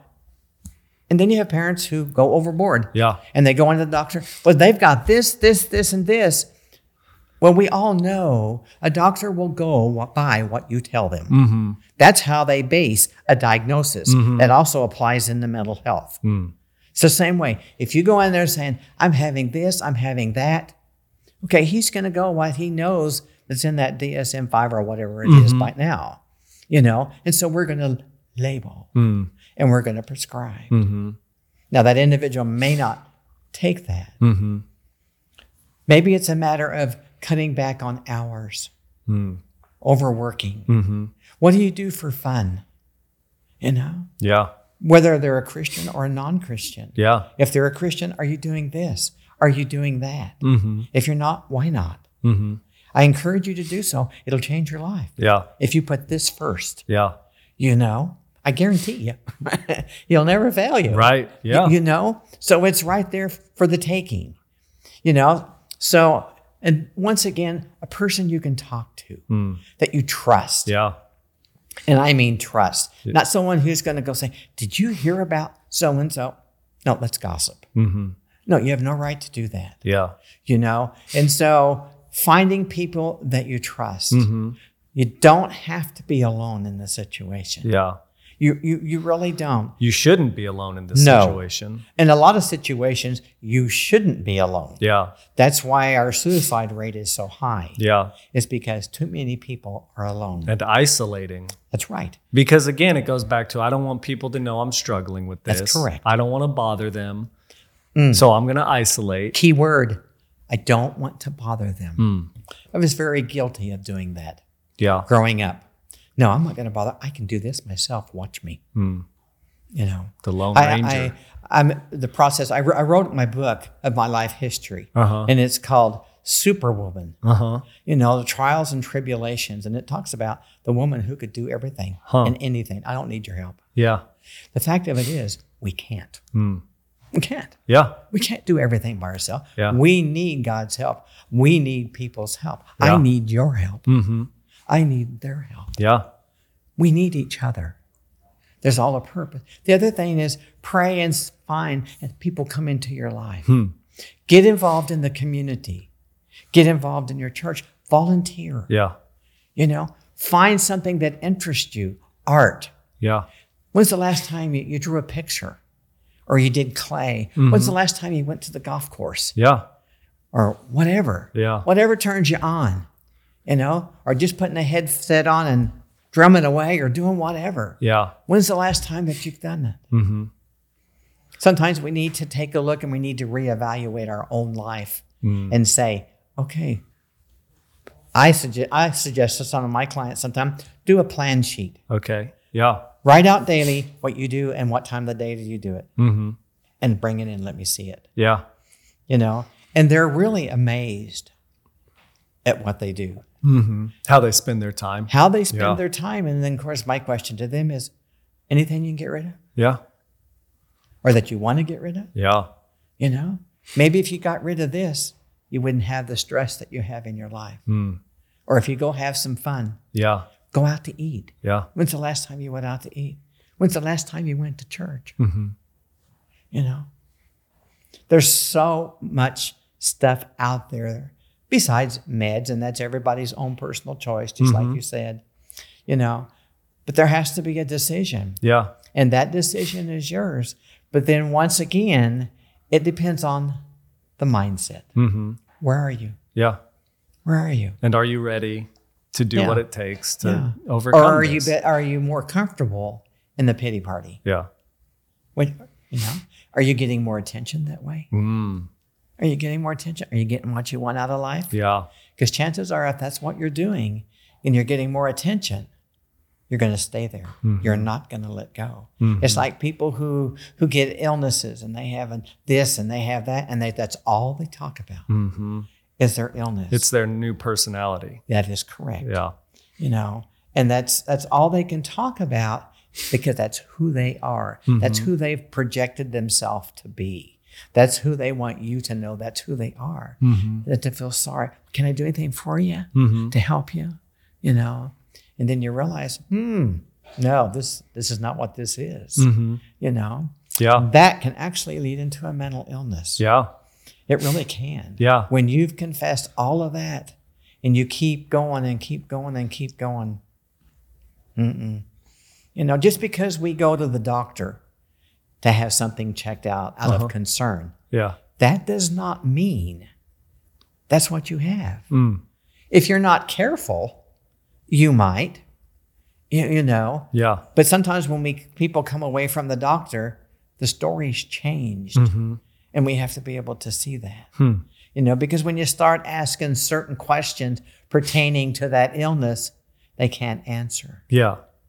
And then you have parents who go overboard. Yeah. And they go into the doctor. Well, they've got this, this, this, and this. Well, we all know a doctor will go by what you tell them. Mm-hmm. That's how they base a diagnosis. Mm-hmm. That also applies in the mental health. Mm. It's the same way. If you go in there saying, I'm having this, I'm having that, okay, he's going to go what he knows that's in that D S M five or whatever it is Mm-hmm. by now, you know? And so we're going to label Mm. and we're going to prescribe. Mm-hmm. Now, that individual may not take that. Mm-hmm. Maybe it's a matter of cutting back on hours, Mm. overworking. Mm-hmm. What do you do for fun? You know? Yeah. whether they're a Christian or a non-Christian. Yeah. If they're a Christian, are you doing this? Are you doing that? Mm-hmm. If you're not, why not? Mm-hmm. I encourage you to do so. It'll change your life. Yeah. If you put this first, Yeah. you know, I guarantee you, you'll never fail you. Right. Yeah. You, you know, so it's right there for the taking, you know? So, and once again, a person you can talk to Mm. that you trust. Yeah. And I mean trust, not someone who's going to go say, did you hear about so-and-so? No, let's gossip. Mm-hmm. No, you have no right to do that, Yeah. you know? And so finding people that you trust, Mm-hmm. you don't have to be alone in the situation. Yeah. You, you, you really don't. You shouldn't be alone in this No. situation. In a lot of situations, you shouldn't be alone. Yeah. That's why our suicide rate is so high. Yeah. It's because too many people are alone. And isolating. That's right. Because again, it goes back to I don't want people to know I'm struggling with this. That's correct. I don't want to bother them. Mm. So I'm going to isolate. Key word, I don't want to bother them. Mm. I was very guilty of doing that Yeah. growing up. No, I'm not going to bother. I can do this myself. Watch me. Mm. You know, The Lone I, Ranger. I, I'm the process. I, I wrote my book of my life history, Uh-huh. and it's called Superwoman. Uh-huh. You know, the trials and tribulations, and it talks about the woman who could do everything Huh. and anything. I don't need your help. Yeah. The fact of it is, we can't. Mm. We can't. Yeah. We can't do everything by ourselves. Yeah. We need God's help. We need people's help. Yeah. I need your help. Mm-hmm. I need their help. Yeah. We need each other. There's all a purpose. The other thing is pray and find and people come into your life. Hmm. Get involved in the community. Get involved in your church. Volunteer. Yeah. You know, find something that interests you. Art. Yeah. When's the last time you, you drew a picture or you did clay? Mm-hmm. When's the last time you went to the golf course Yeah. or whatever? Yeah. Whatever turns you on, you know, or just putting a headset on and drumming away or doing whatever. Yeah. When's the last time that you've done that? Mm-hmm. Sometimes we need to take a look and we need to reevaluate our own life Mm. and say, okay, I suggest I suggest to some of my clients sometimes do a plan sheet. Okay. Yeah. Write out daily what you do and what time of the day do you do it, Mm-hmm. and bring it in. Let me see it. Yeah. You know, and they're really amazed at what they do, Mm-hmm. How they spend their time. how they spend Yeah. their time. And then, of course, my question to them is, anything you can get rid of, Yeah. or that you want to get rid of? Yeah. You know, maybe if you got rid of this, you wouldn't have the stress that you have in your life. Mm. Or if you go have some fun, Yeah. go out to eat. Yeah. When's the last time you went out to eat? When's the last time you went to church? Mm-hmm. You know, there's so much stuff out there besides meds, and that's everybody's own personal choice, just Mhm. like you said, you know, but there has to be a decision, Yeah. and that decision is yours. But then once again, it depends on the mindset. Mm-hmm. Where are you? Yeah. Where are you? And are you ready to do Yeah. what it takes to Yeah. overcome Or are you this? be- are you more comfortable in the pity party? Yeah. When, you know, are you getting more attention that way? Mm. Are you getting more attention? Are you getting what you want out of life? Yeah. Because chances are, if that's what you're doing and you're getting more attention, you're going to stay there. Mhm. You're not going to let go. Mhm. It's like people who who get illnesses and they have this and they have that, and they, that's all they talk about Mm-hmm. is their illness. It's their new personality. That is correct. Yeah. You know, and that's that's all they can talk about because that's who they are. That's who they've projected themselves to be. That's who they want you to know. That's who they are. Mm-hmm. That to feel sorry. Can I do anything for you Mm-hmm. to help you? You know, and then you realize, hmm, no, this this is not what this is. Mm-hmm. You know, Yeah. that can actually lead into a mental illness. Yeah. It really can. Yeah. When you've confessed all of that and you keep going and keep going and keep going. Mm-mm. You know, just because we go to the doctor to have something checked out out Uh-huh. of concern, Yeah. that does not mean that's what you have. Mm. If you're not careful, you might, you, you know. Yeah. But sometimes when we people come away from the doctor, the story's changed. Mm-hmm. And we have to be able to see that. Hmm. You know, because when you start asking certain questions pertaining to that illness, they can't answer. Yeah.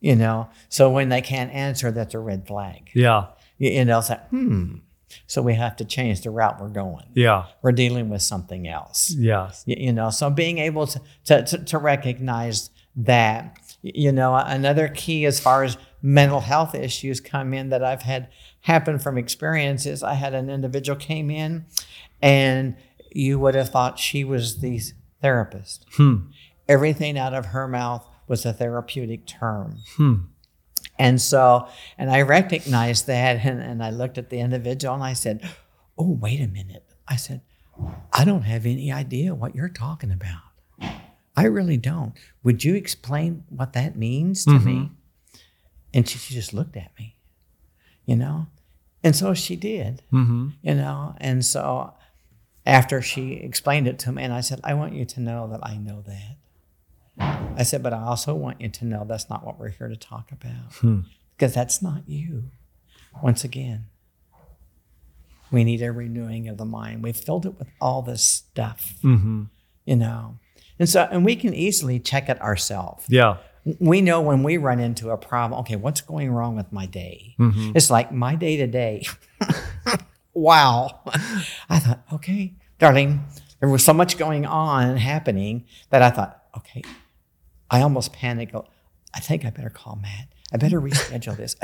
You know, so when they can't answer, that's a red flag. Yeah. You, you know, it's like, hmm. So we have to change the route we're going. Yeah. We're dealing with something else. Yeah. You, you know, so being able to, to, to, to recognize that, you know, another key as far as mental health issues come in that I've had happen from experience is I had an individual came in and you would have thought she was the therapist. Hmm. Everything out of her mouth was a therapeutic term. Hmm. And so, and I recognized that, and, and I looked at the individual and I said, oh, wait a minute. I said, I don't have any idea what you're talking about. I really don't. Would you explain what that means to mm-hmm. me? And she, she just looked at me, you know? And so she did, mm-hmm. you know? And so after she explained it to me, and I said, I want you to know that I know that. I said, but I also want you to know that's not what we're here to talk about. Hmm. Because that's not you. Once again, we need a renewing of the mind. We've filled it with all this stuff, mm-hmm. you know. And so, and we can easily check it ourselves. Yeah. We know when we run into a problem, okay, what's going wrong with my day? Mm-hmm. It's like my day to day. Wow. I thought, okay, darling, there was so much going on and happening that I thought, okay, I almost panicked. I think I better call Matt. I better reschedule this.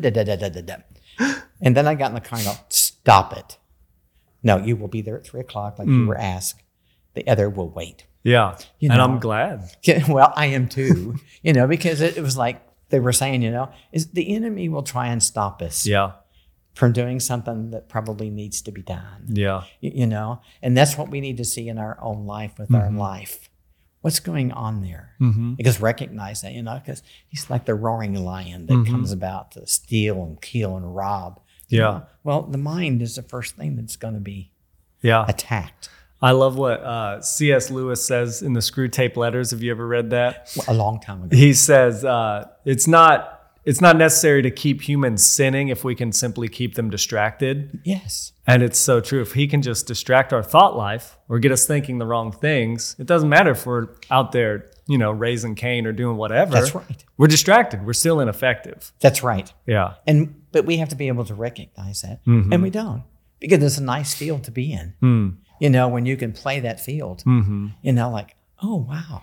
And then I got in the car and go, stop it. No, you will be there at three o'clock like mm. you were asked. The other will wait. Yeah, you know? And I'm glad. Well, I am too, you know, because it, it was like they were saying, you know, is the enemy will try and stop us. Yeah. From doing something that probably needs to be done. Yeah. You, you know, and that's what we need to see in our own life with mm-hmm. our life. What's going on there? Mm-hmm. Because recognize that, you know, because he's like the roaring lion that mm-hmm. comes about to steal and kill and rob. Yeah. Know? Well, the mind is the first thing that's going to be yeah. attacked. I love what uh, C S Lewis says in the Screw Tape Letters. Have you ever read that? A long time ago. He says uh, it's not it's not necessary to keep humans sinning if we can simply keep them distracted. Yes. And it's so true. If he can just distract our thought life or get us thinking the wrong things, it doesn't matter if we're out there, you know, raising Cain or doing whatever. That's right. We're distracted. We're still ineffective. That's right. Yeah. And but we have to be able to recognize that. Mm-hmm. And we don't. Because it's a nice field to be in. Mm. You know, when you can play that field. Mm-hmm. You know, like, oh, wow.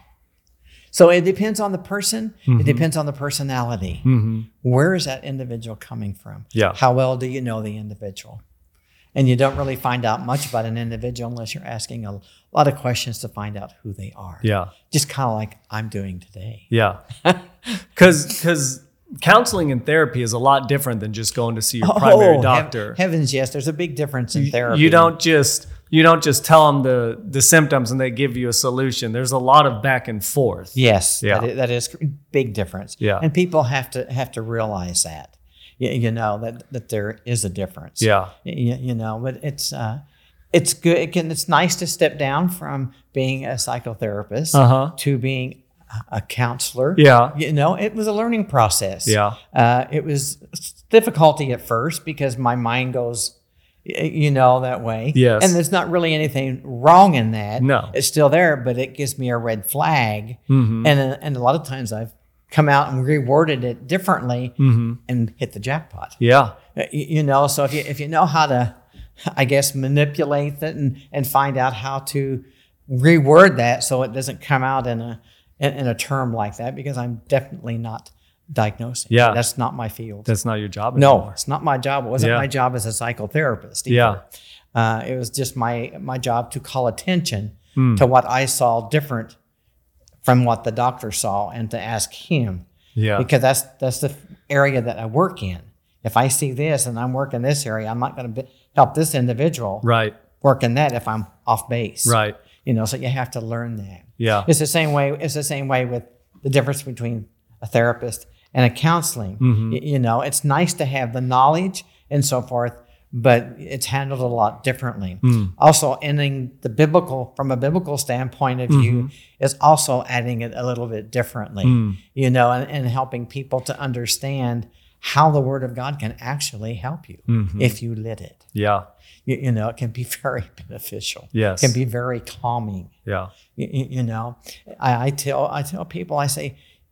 So it depends on the person. Mm-hmm. It depends on the personality. Mm-hmm. Where is that individual coming from? Yeah. How well do you know the individual? And you don't really find out much about an individual unless you're asking a lot of questions to find out who they are. Yeah. Just kind of like I'm doing today. Yeah. Because because counseling and therapy is a lot different than just going to see your primary oh, doctor. Hev- heavens, yes. There's a big difference in therapy. You don't just... You don't just tell them the, the symptoms and they give you a solution. There's a lot of back and forth. Yes, yeah. that, is, that is a big difference. Yeah. And people have to have to realize that, you, you know, that, that there is a difference. Yeah. You, you know, but it's uh, it's good. It can, it's nice to step down from being a psychotherapist uh-huh. to being a counselor. Yeah. You know, it was a learning process. Yeah. Uh, it was difficulty at first because my mind goes, you know, that way. Yes. And there's not really anything wrong in that. No. It's still there, but it gives me a red flag. Mm-hmm. And, uh, and a lot of times I've come out and reworded it differently mm-hmm. and hit the jackpot. Yeah. You, you know, so if you if you know how to, I guess, manipulate it and, and find out how to reword that so it doesn't come out in a in, in a term like that, because I'm definitely not diagnosing. Yeah. That's not my field. That's not your job anymore. No, it's not my job. It wasn't yeah. my job as a psychotherapist either. Yeah. Uh, it was just my my job to call attention mm. to what I saw different from what the doctor saw and to ask him. Yeah. Because that's that's the area that I work in. If I see this and I'm working this area, I'm not going to help this individual right. work in that if I'm off base. Right. You know, so you have to learn that. Yeah. It's the same way. It's the same way with the difference between a therapist and a counseling. Mm-hmm. Y- you know, it's nice to have the knowledge and so forth, but it's handled a lot differently. Mm. Also, ending the biblical, from a biblical standpoint of view, mm-hmm. is also adding it a little bit differently, mm. you know, and, and helping people to understand how the Word of God can actually help you mm-hmm. if you let it. Yeah. You, you know, it can be very beneficial. Yes. It can be very calming. Yeah. You, you know, I, I tell I tell people, I say,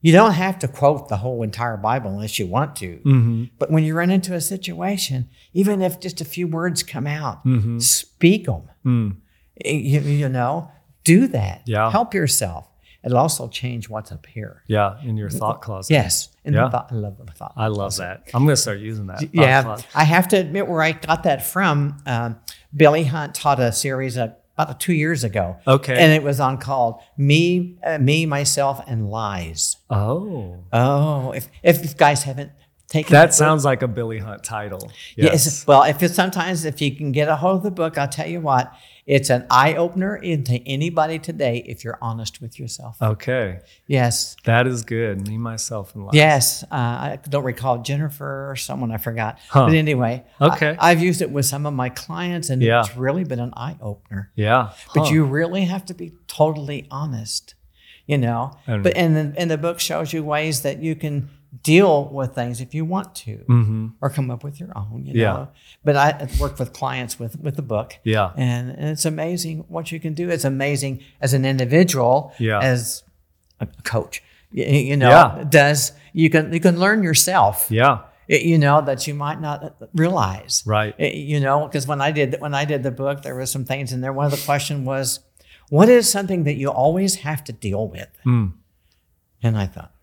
You don't have to quote the whole entire Bible unless you want to. Mm-hmm. But when you run into a situation, even if just a few words come out, Mm-hmm. speak them. Mm. You, you know, do that. Yeah. Help yourself. It'll also change what's up here. Yeah, in your thought closet. Yes. In Yeah. the thought, I love the thought I love closet. that. I'm going to start using that. thought Yeah. closet. I have to admit where I got that from. Um, Billy Hunt taught a series of, about two years ago. Okay. And it was on called Me, uh, Me, Myself, and Lies. Oh. Oh, if, if guys haven't taken That book- sounds like a Billy Hunt title. Yes. Yes. Well, if it's sometimes if you can get a hold of the book, I'll tell you what, it's an eye opener into anybody today if you're honest with yourself. Okay. Yes. That is good. Me, myself, and life. Yes. Uh, I don't recall Jennifer or someone I forgot. Huh. But anyway, Okay. I, I've used it with some of my clients and Yeah. it's really been an eye opener. Yeah. But Huh. you really have to be totally honest, you know. And- but and the, and the book shows you ways that you can deal with things if you want to, Mm-hmm. or come up with your own. You Yeah. know. But I work with clients with with the book. Yeah. And, and it's amazing what you can do. It's amazing as an individual, Yeah. as a coach. You, you know, Yeah. does you can you can learn yourself. Yeah. It- you know, that you might not realize. Right. It- you know, because when I did when I did the book, there were some things in there. One of the questions was, "What is something that you always have to deal with?" Mm. And I thought,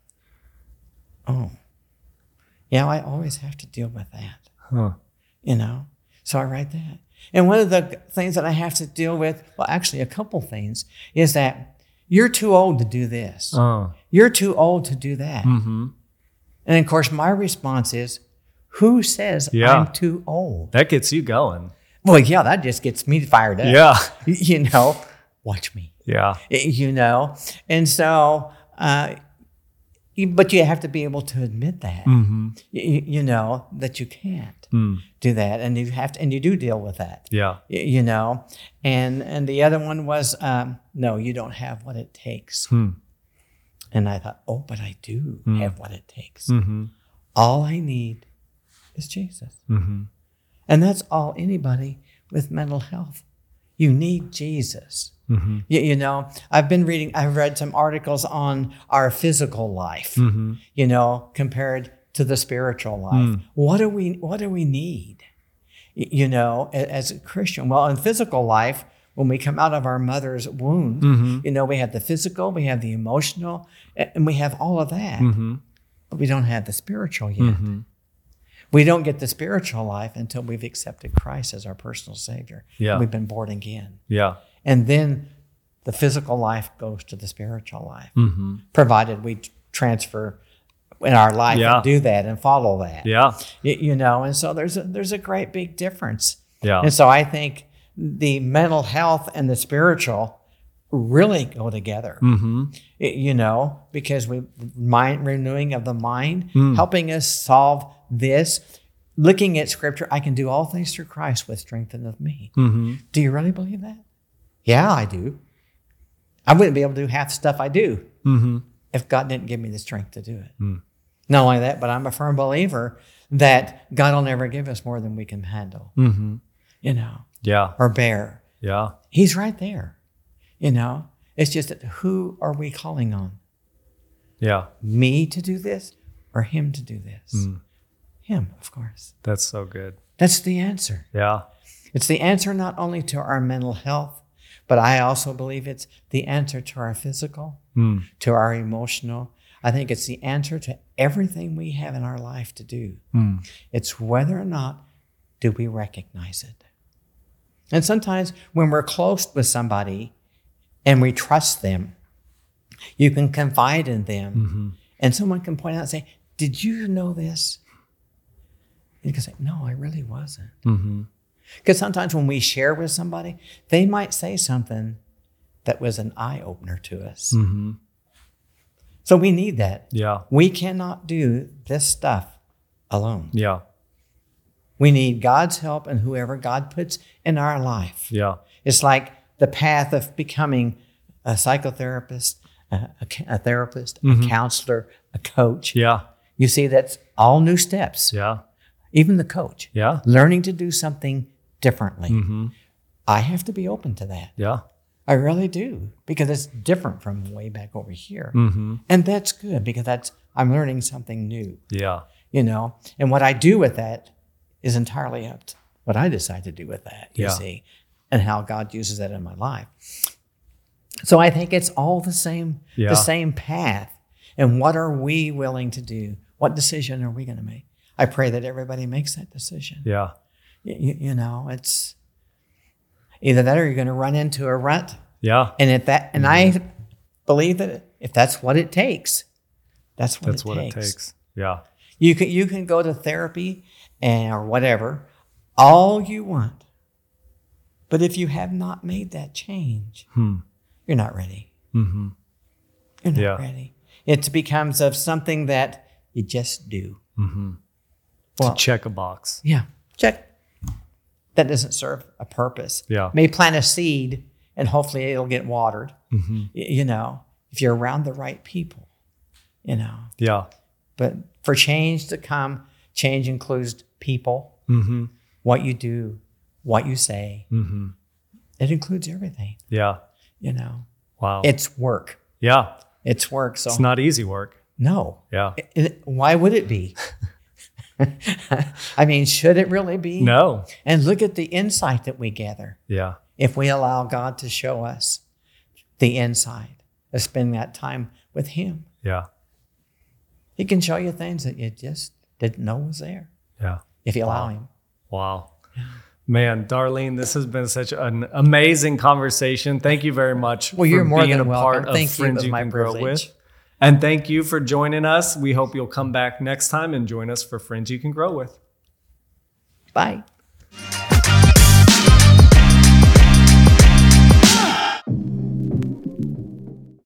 "Oh, yeah, I always have to deal with that." Huh. You know, so I write that. And one of the things that I have to deal with, well, actually, a couple things, is that you're too old to do this. Oh. You're too old to do that. Mm-hmm. And of course, my response is, who says Yeah. I'm too old? That gets you going. Well, yeah, that just gets me fired up. Yeah. You know, watch me, Yeah. you know. And so, uh, you- but you have to be able to admit that, Mm-hmm. you, you know, that you can't Mm. do that. And you have to, and you do deal with that, Yeah. y- you know. And, and the other one was, um, no, you don't have what it takes. Hmm. And I thought, oh, but I do have what it takes. Mm-hmm. All I need is Jesus. Mm-hmm. And that's all anybody with mental health. You need Jesus. Mm-hmm. You, you know, I've been reading, I've read some articles on our physical life, Mm-hmm. you know, compared to the spiritual life. What do we, what do we need? Y- You know, a- as a Christian? Well, in physical life, when we come out of our mother's womb, Mm-hmm. you know, we have the physical, we have the emotional, a- and we have all of that. Mm-hmm. But we don't have the spiritual yet. Mm-hmm. We don't get the spiritual life until we've accepted Christ as our personal Savior. Yeah. We've been born again. Yeah. And then the physical life goes to the spiritual life, Mm-hmm. provided we t- transfer in our life Yeah. and do that and follow that. Yeah. Y- You know, and so there's a, there's a great big difference. Yeah. And so I think the mental health and the spiritual really go together. Mm-hmm. Y- You know, because we mind renewing of the mind, Mm. helping us solve this. Looking at scripture, I can do all things through Christ which strengtheneth me. Mm-hmm. Do you really believe that? Yeah, I do. I wouldn't be able to do half the stuff I do Mm-hmm. if God didn't give me the strength to do it. Mm. Not only that, but I'm a firm believer that God will never give us more than we can handle, Mm-hmm. you know, Yeah. or bear. Yeah. He's right there, you know. It's just that who are we calling on? Yeah. Me to do this or him to do this? Mm. Him, of course. That's so good. That's the answer. Yeah. It's the answer not only to our mental health, but I also believe it's the answer to our physical, Mm. to our emotional. I think it's the answer to everything we have in our life to do. Mm. It's whether or not do we recognize it. And sometimes when we're close with somebody and we trust them, you can confide in them Mm-hmm. and someone can point out and say, did you know this? And you can say, no, I really wasn't. Mm-hmm. Because sometimes when we share with somebody, they might say something that was an eye-opener to us. Mm-hmm. So we need that. Yeah. We cannot do this stuff alone. Yeah. We need God's help and whoever God puts in our life. Yeah. It's like the path of becoming a psychotherapist, a, a, a therapist, Mhm. a counselor, a coach. Yeah. You see, that's all new steps. Yeah. Even the coach. Yeah. Learning to do something differently. Mm-hmm. I have to be open to that. Yeah. I I really do, because it's different from way back over here. Mm-hmm. And that's good, because that's I'm learning something new, Yeah. you know. And what I do with that is entirely up to what I decide to do with that, you Yeah. see, and how God uses that in my life. So I think it's all the same, Yeah. the same path. And what are we willing to do? What decision are we going to make? I pray that everybody makes that decision. Yeah. You, you know, it's either that or you're going to run into a rut. Yeah. And if that, and I believe that if that's what it takes, that's what, That's it, what takes. it takes. Yeah. You can you can go to therapy and or whatever all you want, but if you have not made that change, Hmm. you're not ready. Mm-hmm. You're not Yeah. ready. It becomes of something that you just do. Mm-hmm. Well, To check a box. yeah, check. That doesn't serve a purpose. Yeah. May plant a seed and hopefully it'll get watered. Mm-hmm. Y- You know, if you're around the right people, you know. Yeah. But for change to come, change includes people, Mm-hmm. what you do, what you say. Mm-hmm. It includes everything, Yeah. you know. Wow. It's work. yeah. It's work. So It's not easy work. no. Yeah. It- it- why would it be? I mean, should it really be? No. And look at the insight that we gather Yeah. if we allow God to show us the insight of spending that time with Him. Yeah. He can show you things that you just didn't know was there Yeah. if you allow Him. Wow. Man, Darlene, this has been such an amazing conversation. Thank you very much Well, you're for more being than a welcome. part of Thank you. It Friends was You my Can Grow privilege. With. And thank you for joining us. We hope you'll come back next time and join us for Friends You Can Grow With. Bye.